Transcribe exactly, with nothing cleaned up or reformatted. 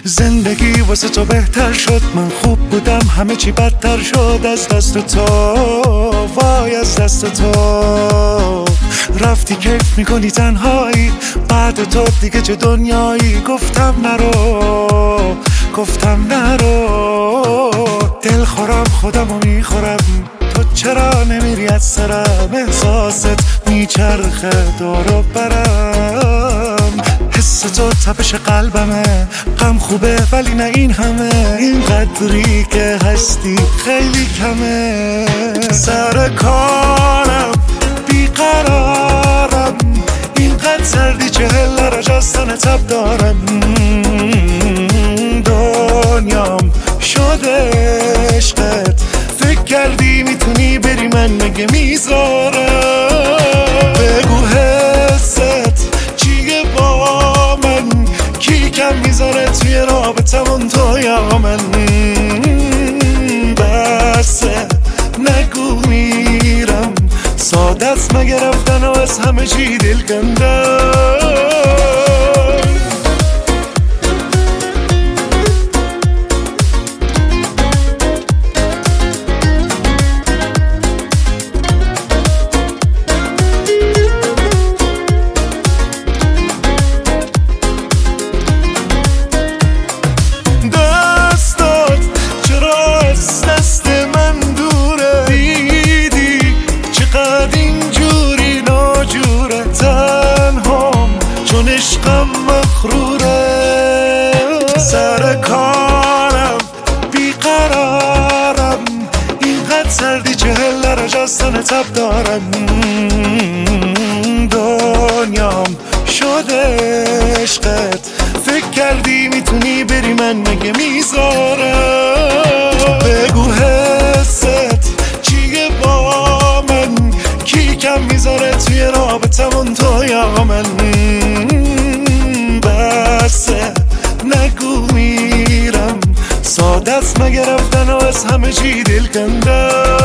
زندگی واسه تو بهتر شد، من خوب بودم همه چی بدتر شد. از دست تو وای از دست تو رفتی کیف میکنی تنهایی، بعد تو دیگه چه دنیایی. گفتم نرو گفتم نرو، دل خورم خودمو میخورم، تو چرا نمیری از سرم؟ احساست میچرخه دورو برم، حس تو تپش قلبمه، غم خوبه ولی نه این همه، این قدری که هستی خیلی کمه. سر کارم بیقرارم، اینقدر سردی چهل درجه از تن تب دارم، دنیام شده عشقت، فکر کردی میتونی بری من مگه میذارم؟ بگو حست چیه با من، کی کم میذاره توی رابطمون تو یا من؟ بسه نگو میرم، ساده است مگه رفتن و از همه چی دل کندم. عشقم مخروره، سر کارم بیقرارم، اینقدر سردی چهل درجه از تن تب دارم، دنیام شده عشقت، فکر کردی میتونی بری من مگه میذارم؟ بگو حست چیه با من، کی کم میذاره توی رابطمون تو یا من؟ بسه نگو میرم، ساده است مگه رفتن و از همه چی دل کندم.